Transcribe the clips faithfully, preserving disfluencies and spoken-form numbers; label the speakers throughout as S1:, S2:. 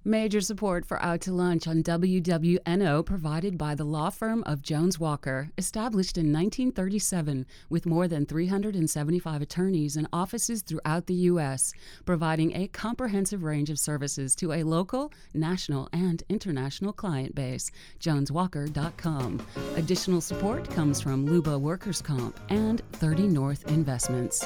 S1: Major support for Out to Lunch on W W N O provided by the law firm of Jones Walker, established in nineteen thirty-seven with more than three hundred seventy-five attorneys and offices throughout the U S, providing a comprehensive range of services to a local, national, and international client base. jones walker dot com. Additional support comes from Luba Workers' Comp and thirty North Investments.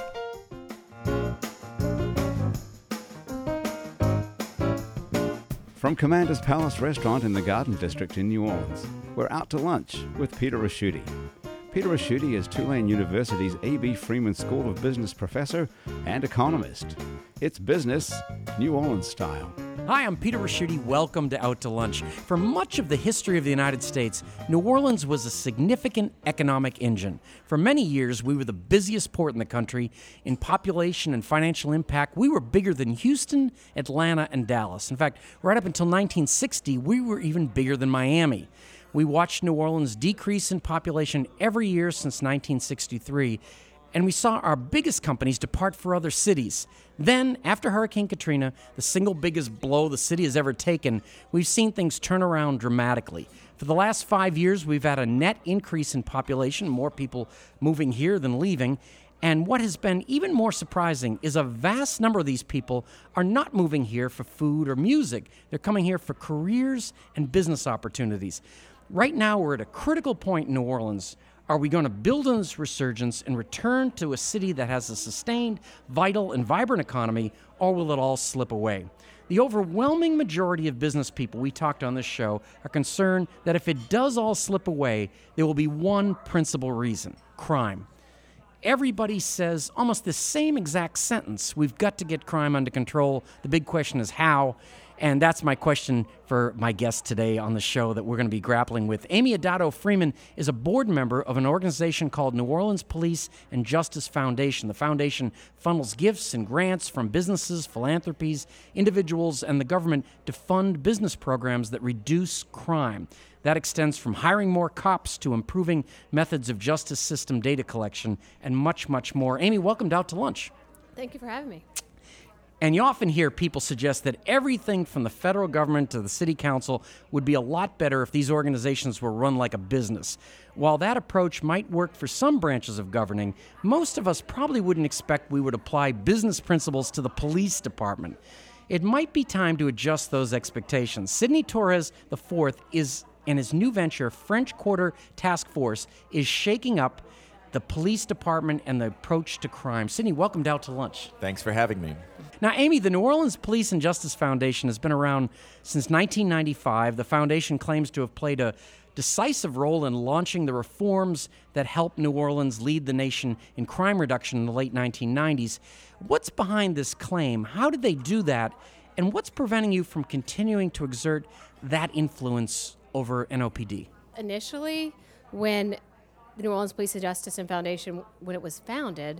S2: From Commander's Palace Restaurant in the Garden District in New Orleans, we're Out to Lunch with Peter Ricchiuti. Peter Ricchiuti is Tulane University's A B Freeman School of Business professor and economist. It's business, New Orleans style.
S3: Hi, I'm Peter Ricchiuti. Welcome to Out to Lunch. For much of the history of the United States, New Orleans was a significant economic engine. For many years, we were the busiest port in the country. In population and financial impact, we were bigger than Houston, Atlanta, and Dallas. In fact, right up until nineteen sixty, we were even bigger than Miami. We watched New Orleans decrease in population every year since nineteen sixty-three, and we saw our biggest companies depart for other cities. Then, after Hurricane Katrina, the single biggest blow the city has ever taken, we've seen things turn around dramatically. For the last five years, we've had a net increase in population, more people moving here than leaving. And what has been even more surprising is a vast number of these people are not moving here for food or music. They're coming here for careers and business opportunities. Right now, we're at a critical point in New Orleans. Are we going to build on this resurgence and return to a city that has a sustained, vital, and vibrant economy, or will it all slip away? The overwhelming majority of business people we talked on this show are concerned that if it does all slip away, there will be one principal reason: crime. Everybody says almost the same exact sentence: we've got to get crime under control. The big question is how. And that's my question for my guest today on the show that we're going to be grappling with. Amy Addado Freeman is a board member of an organization called New Orleans Police and Justice Foundation. The foundation funnels gifts and grants from businesses, philanthropies, individuals, and the government to fund business programs that reduce crime. That extends from hiring more cops to improving methods of justice system data collection and much, much more. Amy, welcome to Out to Lunch.
S4: Thank you for having me.
S3: And you often hear people suggest that everything from the federal government to the city council would be a lot better if these organizations were run like a business. While that approach might work for some branches of governing, most of us probably wouldn't expect we would apply business principles to the police department. It might be time to adjust those expectations. Sidney Torres the fourth is, and his new venture, French Quarter Task Force, is shaking up the police department and the approach to crime. Sidney, welcome to Out to Lunch.
S5: Thanks for having me.
S3: Now, Amy, the New Orleans Police and Justice Foundation has been around since nineteen ninety-five. The foundation claims to have played a decisive role in launching the reforms that helped New Orleans lead the nation in crime reduction in the late nineteen nineties. What's behind this claim? How did they do that? And what's preventing you from continuing to exert that influence over N O P D?
S4: Initially, when the New Orleans Police and Justice and Foundation, when it was founded,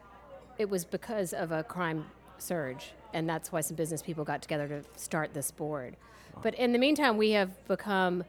S4: it was because of a crime surge, and that's why some business people got together to start this board. But in the meantime, we have become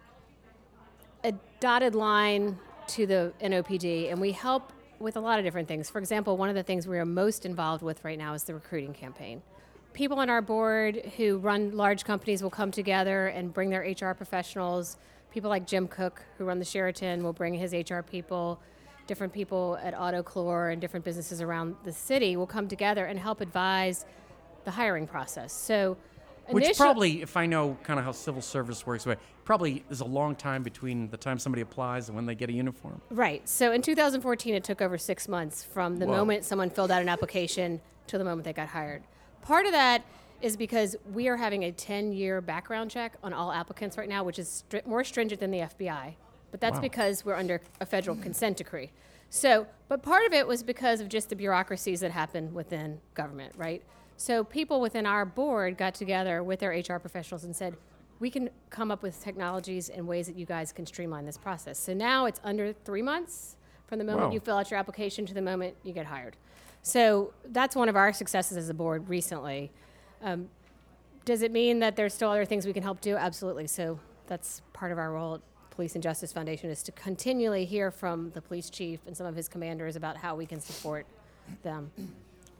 S4: a dotted line to the N O P D, and we help with a lot of different things. For example, one of the things we are most involved with right now is the recruiting campaign. People on our board who run large companies will come together and bring their H R professionals. People like Jim Cook, who run the Sheraton, will bring his H R people. Different people at AutoClore and different businesses around the city will come together and help advise the hiring process. So,
S3: Which
S4: initial-
S3: probably, if I know kind of how civil service works, probably is a long time between the time somebody applies and when they get a uniform.
S4: Right. So in two thousand fourteen, it took over six months from the
S3: Whoa. moment
S4: someone filled out an application to the moment they got hired. Part of that is because we are having a ten-year background check on all applicants right now, which is stri- more stringent than the F B I. But that's
S3: Wow.
S4: because we're under a federal consent decree. So, but part of it was because of just the bureaucracies that happen within government, right? So people within our board got together with their H R professionals and said, we can come up with technologies and ways that you guys can streamline this process. So now it's under three months from the moment
S3: Wow.
S4: you fill out your application to the moment you get hired. So that's one of our successes as a board recently. Um, does it mean that there's still other things we can help do? Absolutely. So that's part of our role at Police and Justice Foundation, is to continually hear from the police chief and some of his commanders about how we can support them.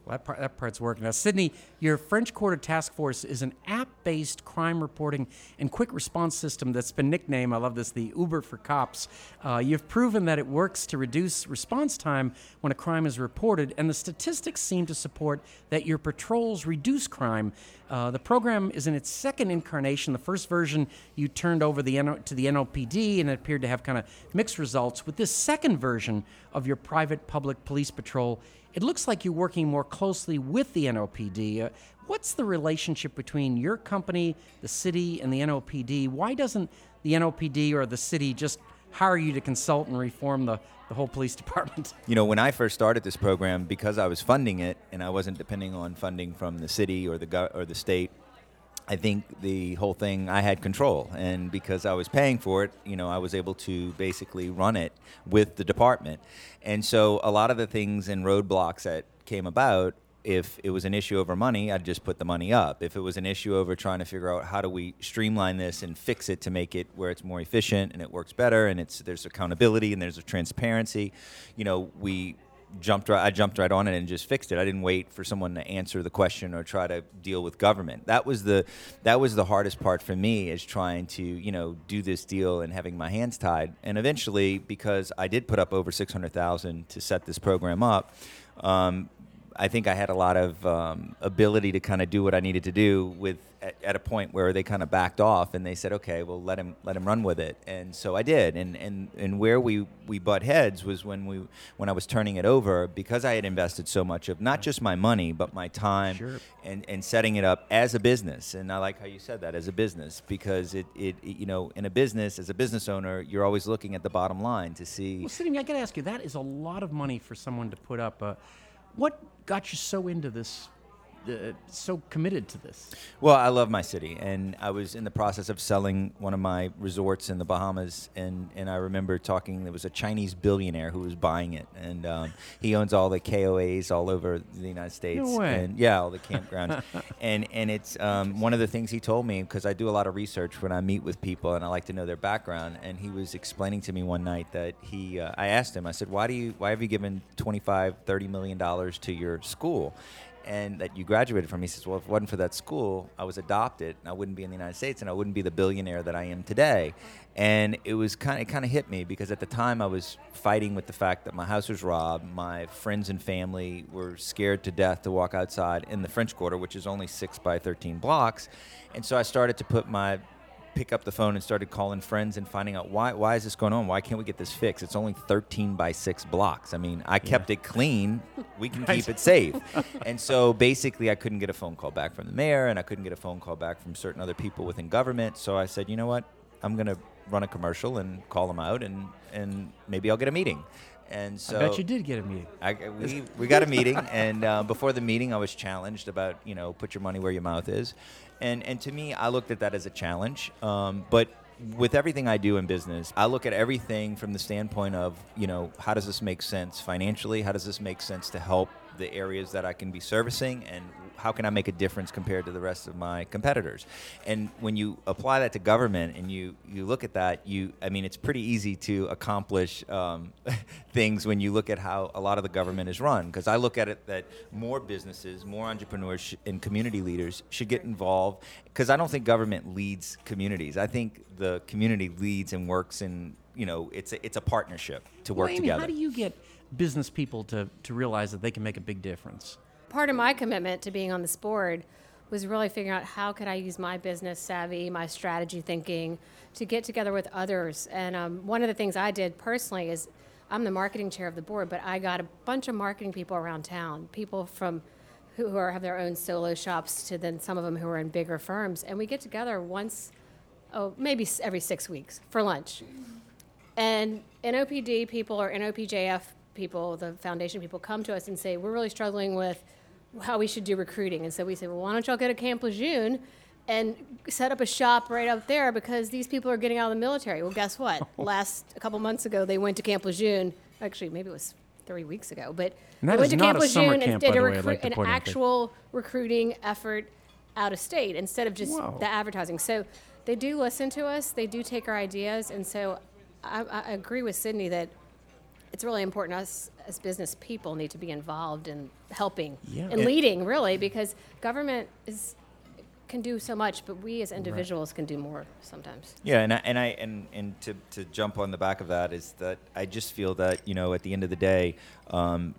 S3: Well, that, part, that part's working. Now, Sydney, your French Quarter Task Force is an app-based crime reporting and quick response system that's been nicknamed, I love this, the Uber for cops. Uh, you've proven that it works to reduce response time when a crime is reported, and the statistics seem to support that your patrols reduce crime. Uh, the program is in its second incarnation. The first version you turned over the N O- to the N O P D, and it appeared to have kind of mixed results. With this second version of your private public police patrol, it looks like you're working more closely with the N O P D. Uh, what's the relationship between your company, the city, and the N O P D? Why doesn't the N O P D or the city just hire you to consult and reform the, the whole police department?
S5: You know, when I first started this program, because I was funding it and I wasn't depending on funding from the city or the go- or the state, I think the whole thing, I had control. And because I was paying for it, you know, I was able to basically run it with the department. And so a lot of the things and roadblocks that came about, if it was an issue over money, I'd just put the money up. If it was an issue over trying to figure out how do we streamline this and fix it to make it where it's more efficient and it works better and it's there's accountability and there's a transparency, you know, we jumped right, I jumped right on it and just fixed it. I didn't wait for someone to answer the question or try to deal with government. That was the that was the hardest part for me, is trying to, you know, do this deal and having my hands tied. And eventually, because I did put up over six hundred thousand to set this program up, um, I think I had a lot of um, ability to kind of do what I needed to do with at, at a point where they kind of backed off and they said, okay, well, let him let him run with it. And so I did. And and, and where we, we butt heads was when we when I was turning it over, because I had invested so much of not just my money, but my time
S3: Sure.
S5: and, and setting it up as a business. And I like how you said that, as a business, because it, it, it you know, in a business, as a business owner, you're always looking at the bottom line to see.
S3: Well, Sidney, I got to ask you, that is a lot of money for someone to put up. Uh, what got you so into this, uh, so committed to this?
S5: Well, I love my city, and I was in the process of selling one of my resorts in the Bahamas, and, and I remember talking, there was a Chinese billionaire who was buying it, and um, he owns all the K O As all over the United States.
S3: No way.
S5: And yeah, all the campgrounds. and and it's um, one of the things he told me, because I do a lot of research when I meet with people, and I like to know their background, and he was explaining to me one night that he, uh, I asked him, I said, why do you, why have you given twenty-five, thirty million dollars to your school? And that you graduated from. He says, well, if it wasn't for that school, I was adopted, and I wouldn't be in the United States, and I wouldn't be the billionaire that I am today. And it was kind of, it kind of hit me, because at the time I was fighting with the fact that my house was robbed, my friends and family were scared to death to walk outside in the French Quarter, which is only six by thirteen blocks. And so I started to put my pick up the phone and started calling friends and finding out why why is this going on? Why can't we get this fixed? It's only thirteen by six blocks. I mean, I kept yeah. it clean. We can keep it safe. And so basically I couldn't get a phone call back from the mayor, and I couldn't get a phone call back from certain other people within government. So I said, you know what? I'm going to run a commercial and call them out, and, and maybe I'll get a meeting. And so
S3: I bet you did get a meeting.
S5: I, we, we got a meeting, and uh, before the meeting I was challenged about, you know, put your money where your mouth is. And and to me, I looked at that as a challenge. Um, but with everything I do in business, I look at everything from the standpoint of, you know, how does this make sense financially? How does this make sense to help the areas that I can be servicing? And how can I make a difference compared to the rest of my competitors? And when you apply that to government and you, you look at that, you I mean, it's pretty easy to accomplish um, things when you look at how a lot of the government is run. Because I look at it that more businesses, more entrepreneurs sh- and community leaders should get involved. Because I don't think government leads communities. I think the community leads and works in, you know, it's a, it's a partnership to work
S3: well, Amy,
S5: together.
S3: How do you get business people to, to realize that they can make a big difference?
S4: Part of my commitment to being on this board was really figuring out how could I use my business savvy, my strategy thinking, to get together with others. And um, one of the things I did personally is, I'm the marketing chair of the board, but I got a bunch of marketing people around town, people from who, who are, have their own solo shops to then some of them who are in bigger firms. And we get together once, oh, maybe every six weeks for lunch. And N O P D people or N O P J F people, the foundation people, come to us and say, we're really struggling with how we should do recruiting. And so we say, well, why don't y'all go to Camp Lejeune and set up a shop right up there, because these people are getting out of the military. Well, guess what? Last, a couple months ago, they went to Camp Lejeune. Actually, maybe it was three weeks ago. But
S3: And that
S4: they went
S3: is
S4: to
S3: not
S4: Camp
S3: a summer
S4: Lejeune and
S3: camp,
S4: did
S3: by
S4: a
S3: the way, I'd
S4: recruit,
S3: like to
S4: an
S3: point out.
S4: actual recruiting effort out of state instead of just
S3: Whoa.
S4: the advertising. So they do listen to us. They do take our ideas. And so I, I agree with Sydney that it's really important us as business people need to be involved in helping
S3: Yeah.
S4: and
S3: It-
S4: leading, really, because government is can do so much, but we as individuals can do more sometimes.
S5: Yeah, and I, and I and and to to jump on the back of that is that I just feel that, you know, at the end of the day, um,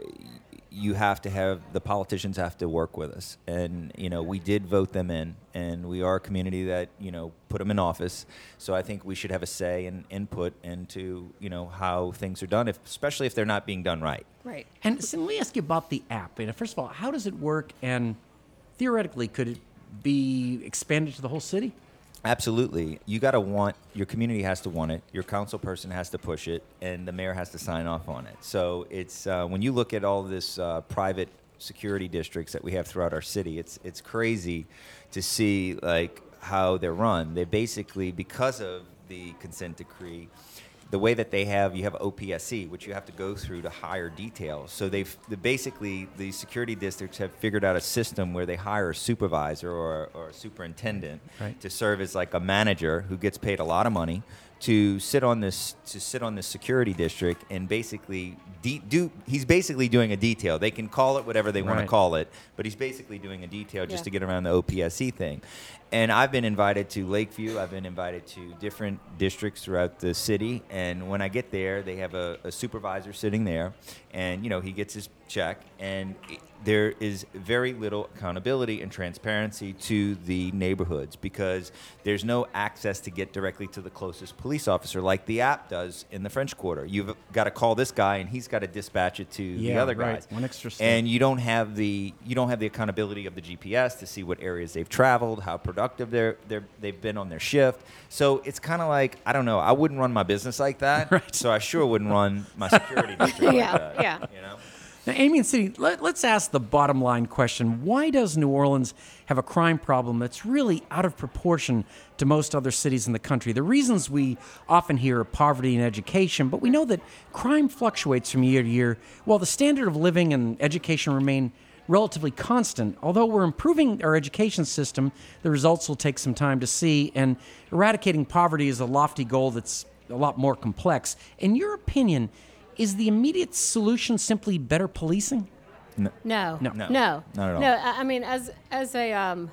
S5: you have to have the politicians have to work with us, and you know we did vote them in, and we are a community that, you know, put them in office. So I think we should have a say and input into, you know, how things are done, if, especially if they're not being done right.
S4: Right.
S3: And so let me ask you about the app. You know, first of all, how does it work? And theoretically, could it be expanded to the whole city?
S5: Absolutely. You got to want, your community has to want it, your council person has to push it, and the mayor has to sign off on it. So it's, uh, when you look at all this uh, private security districts that we have throughout our city, it's it's crazy to see like how they're run. They basically, because of the consent decree, the way that they have, you have O P S C, which you have to go through to hire details. So they've the, basically the security districts have figured out a system where they hire a supervisor or, or a superintendent
S3: Right.
S5: to serve as like a manager who gets paid a lot of money to sit on this to sit on this security district and basically de- do. He's basically doing a detail. They can call it whatever they want
S3: Right.
S5: to call it, but he's basically doing a detail just
S4: Yeah.
S5: to get around the O P S C thing. And I've been invited to Lakeview. I've been invited to different districts throughout the city. And when I get there, they have a, a supervisor sitting there, and you know he gets his check, and it, there is very little accountability and transparency to the neighborhoods because there's no access to get directly to the closest police officer like the app does in the French Quarter. You've got to call this guy, and he's got to dispatch it to the
S3: Yeah,
S5: other
S3: right.
S5: guys.
S3: One extra step.
S5: And you don't have the you don't have the accountability of the G P S to see what areas they've traveled, how productive they're, they're they've been on their shift. So it's kind of like, I don't know, I wouldn't run my business like that.
S3: Right.
S5: So I sure wouldn't run my security district
S4: Yeah,
S5: like that.
S4: yeah.
S5: You know.
S3: Now, Amy and Cindy, let, let's ask the bottom line question. Why does New Orleans have a crime problem that's really out of proportion to most other cities in the country? The reasons we often hear are poverty and education, but we know that crime fluctuates from year to year, while the standard of living and education remain relatively constant. Although we're improving our education system, the results will take some time to see, and eradicating poverty is a lofty goal that's a lot more complex. In your opinion, is the immediate solution simply better policing?
S4: No.
S3: No.
S4: No.
S5: No,
S4: No.
S5: not at all.
S4: No. I I mean, as as a um,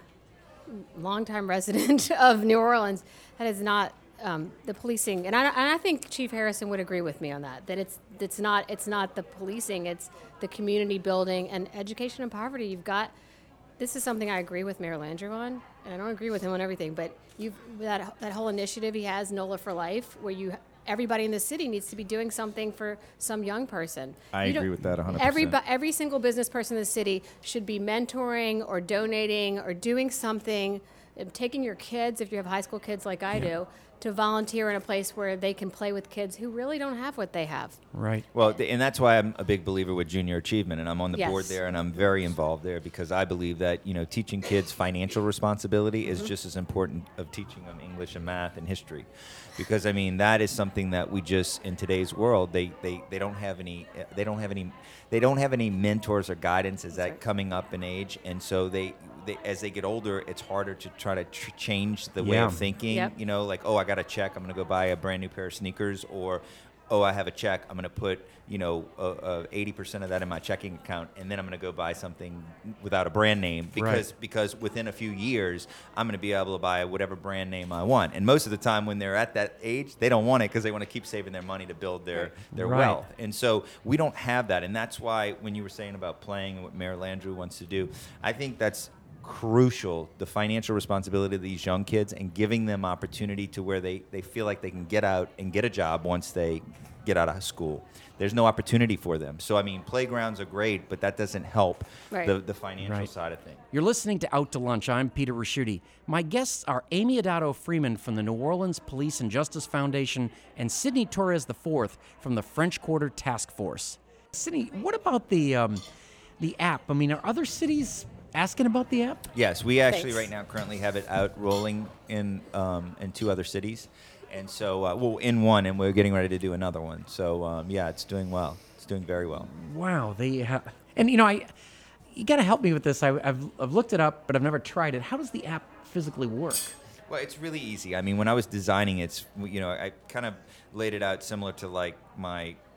S4: longtime resident of New Orleans, that is not um, the policing, and I, and I think Chief Harrison would agree with me on that. That it's it's not it's not the policing, it's the community building and education and poverty. You've got. This is something I agree with Mayor Landrieu on, and I don't agree with him on everything. But you that that whole initiative he has, NOLA for Life, where you. Everybody in the city needs to be doing something for some young person.
S5: I
S4: You don't-
S5: agree with that one hundred
S4: Every,
S5: percent.
S4: every single business person in the city should be mentoring or donating or doing something, uh, taking your kids, if you have high school kids like I do, to volunteer in a place where they can play with kids who really don't have what they have.
S3: Right.
S5: Well, th- and that's why I'm a big believer with junior achievement, and I'm on the
S4: Yes.
S5: board there, and I'm very involved there because I believe that, you know, teaching kids financial responsibility
S4: Mm-hmm.
S5: is just as important of teaching them English and math and history, because I mean that is something that we just in today's world they, they, they don't have any they don't have any they don't have any mentors or guidance as that coming up in age, and so they. They, as they get older, it's harder to try to tr- change the way
S3: Yeah.
S5: of thinking.
S4: Yep.
S5: You know, like, oh, I got a check, I'm going to go buy a brand new pair of sneakers, or oh, I have a check, I'm going to put, you know, uh, uh, eighty percent of that in my checking account, and then I'm going to go buy something without a brand name because
S3: Right.
S5: because within a few years, I'm going to be able to buy whatever brand name I want. And most of the time when they're at that age, they don't want it because they want to keep saving their money to build their, their
S3: Right.
S5: wealth. And so we don't have that. And that's why when you were saying about playing and what Mayor Landrieu wants to do, I think that's crucial, the financial responsibility of these young kids and giving them opportunity to where they, they feel like they can get out and get a job once they get out of school. There's no opportunity for them. So, I mean, playgrounds are great, but that doesn't help
S4: Right.
S5: the, the financial
S3: Right.
S5: side of things.
S3: You're listening to Out to Lunch. I'm Peter Raschuti. My guests are Amy Adato Freeman from the New Orleans Police and Justice Foundation and Sidney Torres the fourth from the French Quarter Task Force. Sidney, what about the um, the app? I mean, are other cities asking about the app?
S5: Yes, we actually
S4: Thanks.
S5: right now currently have it out rolling in um, in two other cities. And so, uh, well, in one, and we're getting ready to do another one. So, um, yeah, it's doing well. It's doing very well.
S3: Wow, they ha- and you know, I you got to help me with this. I, I've I've looked it up, but I've never tried it. How does the app physically work?
S5: Well, it's really easy. I mean, when I was designing it, it's, you know, I kind of laid it out similar to like my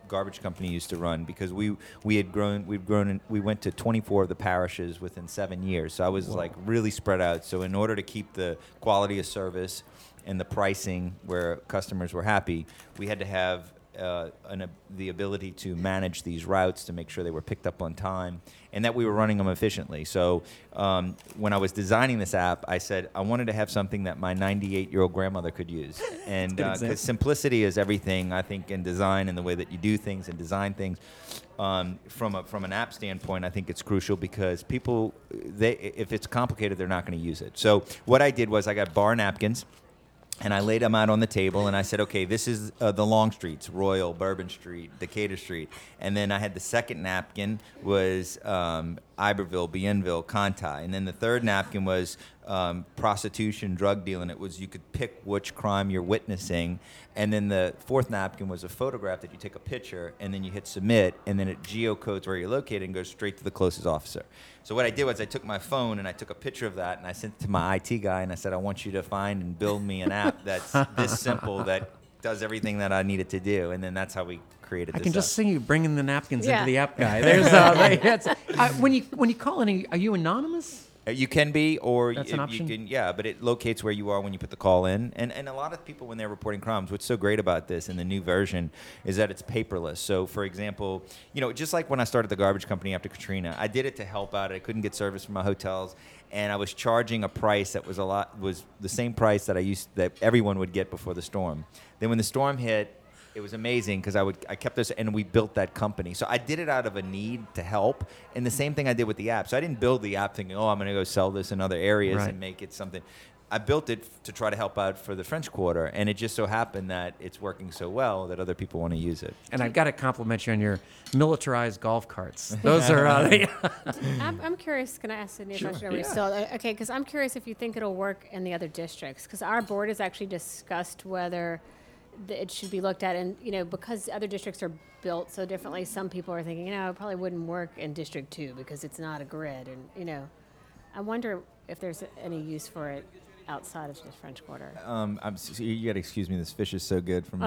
S5: garbage company used to run, because we we had grown we've grown in, we went to twenty-four of the parishes within seven years. So I was Whoa. like really spread out. So in order to keep the quality of service and the pricing where customers were happy, we had to have uh, an, uh, the ability to manage these routes to make sure they were picked up on time and that we were running them efficiently. So um, when I was designing this app, I said I wanted to have something that my ninety-eight-year-old grandmother could use. And because uh, simplicity is everything, I think, in design and the way that you do things and design things. Um, from a from an app standpoint, I think it's crucial because people, they if it's complicated, they're not going to use it. So what I did was I got bar napkins, and I laid them out on the table, and I said, okay, this is uh, the long streets, Royal, Bourbon Street, Decatur Street. And then I had the second napkin was um, Iberville, Bienville, Conti. And then the third napkin was um, prostitution, drug dealing. It was you could pick which crime you're witnessing. And then the fourth napkin was a photograph that you take a picture, and then you hit submit, and then it geocodes where you're located and goes straight to the closest officer. So what I did was I took my phone and I took a picture of that, and I sent it to my I T guy, and I said, I want you to find and build me an app that's this simple that does everything that I needed to do. And then that's how we created
S3: I
S5: this
S3: can just
S5: app.
S3: see you bringing the napkins
S4: Yeah.
S3: into the app guy. There's uh, like, that's, uh, when you when you call in, are you anonymous?
S5: Uh, You can be, or
S3: That's
S5: y-
S3: an option?
S5: you can, yeah, but it locates where you are when you put the call in. And and a lot of people, when they're reporting crimes, what's so great about this in the new version is that it's paperless. So, for example, you know, just like when I started the garbage company after Katrina, I did it to help out. I couldn't get service from my hotels, and I was charging a price that was a lot was the same price that I used that everyone would get before the storm. Then when the storm hit, it was amazing because I would I kept this, and we built that company. So I did it out of a need to help, and the same thing I did with the app. So I didn't build the app thinking, oh, I'm going to go sell this in other areas
S3: Right.
S5: and make it something. I built it f- to try to help out for the French Quarter, and it just so happened that it's working so well that other people want to use it.
S3: And I've got to compliment you on your militarized golf carts. Those are uh, they,
S4: I'm, I'm curious. Can I ask Sydney a
S5: Sure.
S4: question? Are we
S5: Yeah.
S4: still uh, okay? Because I'm curious if you think it'll work in the other districts. Because our board has actually discussed whether th- it should be looked at, and you know, because other districts are built so differently, some people are thinking, you know, it probably wouldn't work in District Two because it's not a grid, and you know, I wonder if there's any use for it outside of the French Quarter.
S5: Um, I'm, s- you got to excuse me. This fish is so good from.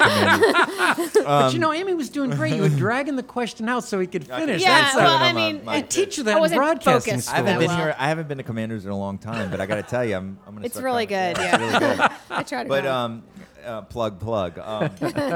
S3: but you know, Amy was doing great. You were dragging the question out so he could finish.
S4: Yeah,
S3: That's
S4: well,
S3: uh,
S4: I
S5: my-
S4: mean,
S5: my-
S3: they teach you
S4: I
S3: that in
S4: wasn't
S3: broadcasting
S4: focused.
S3: school.
S5: I haven't been
S4: Well.
S5: here. I haven't been to Commanders in a long time, but I got to tell you, I'm. I'm gonna
S4: It's
S5: start
S4: really
S5: coming.
S4: good,
S5: Yeah, it's really good.
S4: I try to.
S5: But
S4: come.
S5: um, uh, plug plug. Um,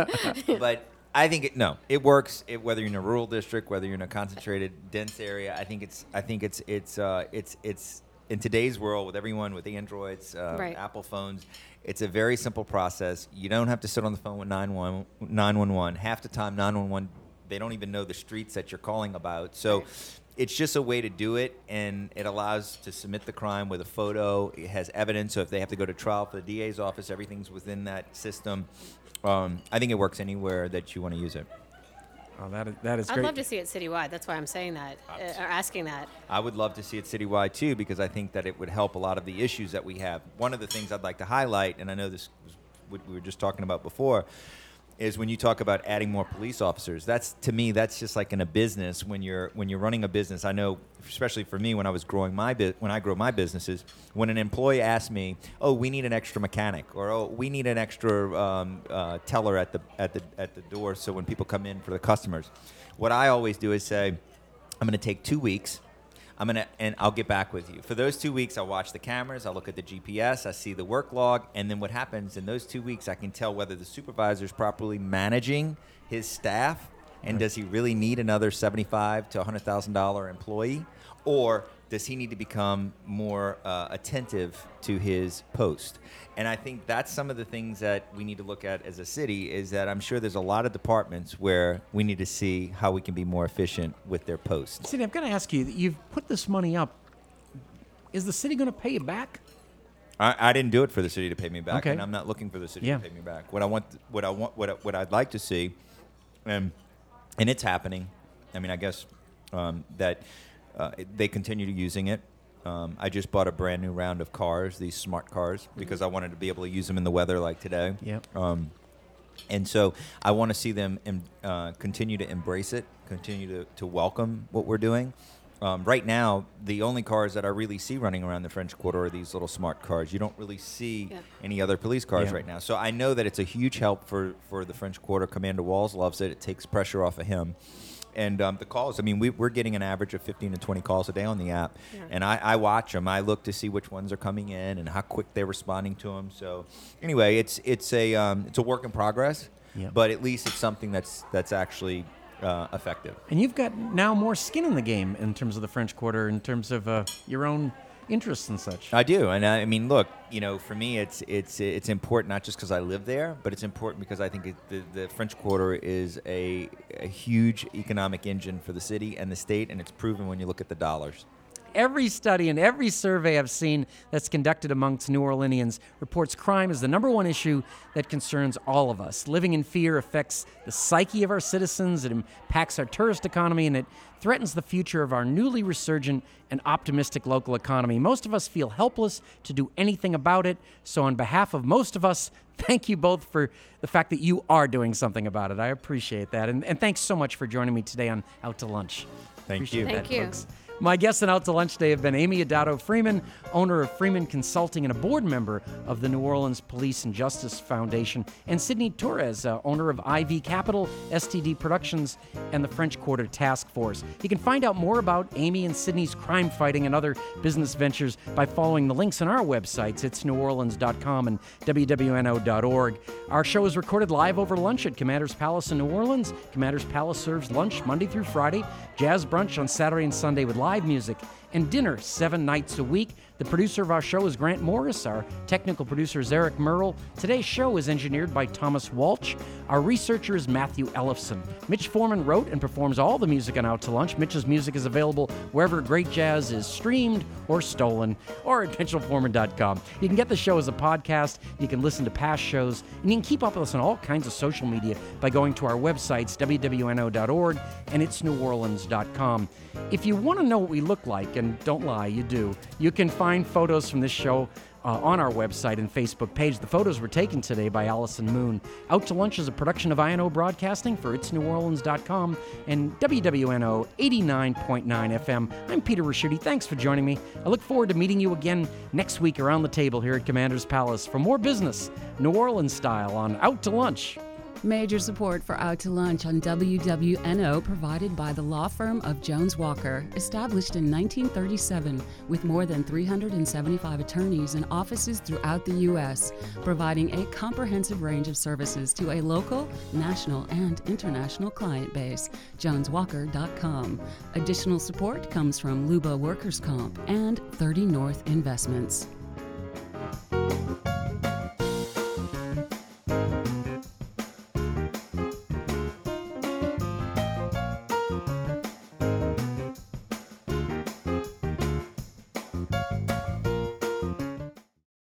S5: but I think it, no, it works. It, whether you're in a rural district, whether you're in a concentrated, dense area, I think it's. I think it's. It's. Uh, it's. It's. In today's world, with everyone with Androids, uh,
S4: Right.
S5: Apple phones, it's a very simple process. You don't have to sit on the phone with nine one one. Half the time, nine one one, they don't even know the streets that you're calling about. So. It's just a way to do it, and it allows to submit the crime with a photo. It has evidence, so if they have to go to trial for the D A's office, everything's within that system. Um, I think it works anywhere that you want to use it.
S3: Oh, that is, that is
S4: I'd
S3: great.
S4: love to see it citywide. That's why I'm saying that, uh, or asking that.
S5: I would love to see it citywide too, because I think that it would help a lot of the issues that we have. One of the things I'd like to highlight, and I know this was what we were just talking about before, is when you talk about adding more police officers. That's, to me, that's just like in a business. When you're when you're running a business, I know, especially for me, when I was growing my bu- when I grow my businesses, when an employee asks me, "Oh, we need an extra mechanic," or "Oh, we need an extra um, uh, teller at the at the at the door," so when people come in for the customers, what I always do is say, "I'm going to take two weeks." I'm gonna and I'll get back with you. For those two weeks, I'll watch the cameras, I'll look at the G P S, I see the work log, and then what happens in those two weeks, I can tell whether the supervisor is properly managing his staff, and
S3: Right.
S5: does he really need another seventy-five to one hundred thousand dollar employee, or does he need to become more uh, attentive to his post? And I think that's some of the things that we need to look at as a city. Is that I'm sure there's a lot of departments where we need to see how we can be more efficient with their posts.
S3: Cindy, I've got to ask you, you've put this money up. Is the city going to pay you back?
S5: I, I didn't do it for the city to pay me back,
S3: Okay.
S5: and I'm not looking for the city
S3: Yeah.
S5: to pay me back. What I want, what I want, what I, what I'd like to see, and and it's happening. I mean, I guess um, that uh, it- they continue to using it. Um, I just bought a brand new round of cars, these smart cars, because I wanted to be able to use them in the weather like today.
S3: Yep.
S5: Um, and so I want to see them em- uh, continue to embrace it, continue to, to welcome what we're doing. Um, right now, the only cars that I really see running around the French Quarter are these little smart cars. You don't really see
S4: Yeah.
S5: any other police cars
S3: Yeah.
S5: right now. So I know that it's a huge help for, for the French Quarter. Commander Walls loves it. It takes pressure off of him. And um, the calls, I mean, we, we're getting an average of fifteen to twenty calls a day on the app.
S4: Yeah.
S5: And I, I watch them. I look to see which ones are coming in and how quick they're responding to them. So anyway, it's it's a um, it's a work in progress,
S3: Yeah.
S5: but at least it's something that's that's actually uh, effective.
S3: And you've got now more skin in the game in terms of the French Quarter, in terms of uh, your own interests and such.
S5: I do, and I, I mean, look, you know, for me, it's it's it's important not just because I live there, but it's important because I think it, the the French Quarter is a a huge economic engine for the city and the state, and it's proven when you look at the dollars.
S3: Every study and every survey I've seen that's conducted amongst New Orleanians reports crime is the number one issue that concerns all of us. Living in fear affects the psyche of our citizens, it impacts our tourist economy, and it threatens the future of our newly resurgent and optimistic local economy. Most of us feel helpless to do anything about it, so on behalf of most of us, thank you both for the fact that you are doing something about it. I appreciate that, and, and thanks so much for joining me today on Out to Lunch.
S5: Thank
S3: Appreciate
S5: you.
S3: that,
S4: Thank you.
S3: folks. My guests on Out to Lunch today have been Amy Adato Freeman, owner of Freeman Consulting and a board member of the New Orleans Police and Justice Foundation, and Sydney Torres, uh, owner of I V Capital, S T D Productions, and the French Quarter Task Force. You can find out more about Amy and Sydney's crime fighting and other business ventures by following the links on our websites. It's new orleans dot com and w w n o dot org. Our show is recorded live over lunch at Commander's Palace in New Orleans. Commander's Palace serves lunch Monday through Friday, jazz brunch on Saturday and Sunday with live music, and dinner seven nights a week. The producer of our show is Grant Morris. Our technical producer is Eric Merle. Today's show is engineered by Thomas Walsh. Our researcher is Matthew Ellefson. Mitch Foreman wrote and performs all the music on Out to Lunch. Mitch's music is available wherever great jazz is streamed or stolen, or at mitchell foreman dot com. You can get the show as a podcast, you can listen to past shows, and you can keep up with us on all kinds of social media by going to our websites, w w n o dot org and its new orleans dot com. If you want to know what we look like, and don't lie, you do, you can find photos from this show uh, on our website and Facebook page. The photos were taken today by Allison Moon. Out to Lunch is a production of I N O Broadcasting for its new orleans dot com and W W N O eighty-nine point nine F M. I'm Peter Raschuti. Thanks for joining me. I look forward to meeting you again next week around the table here at Commander's Palace for more business, New Orleans style, on Out to Lunch.
S1: Major support for Out to Lunch on W W N O provided by the law firm of Jones Walker, established in nineteen thirty-seven with more than three hundred seventy-five attorneys and offices throughout the U S, providing a comprehensive range of services to a local, national, and international client base. jones walker dot com. Additional support comes from Luba Workers' Comp and thirty North Investments.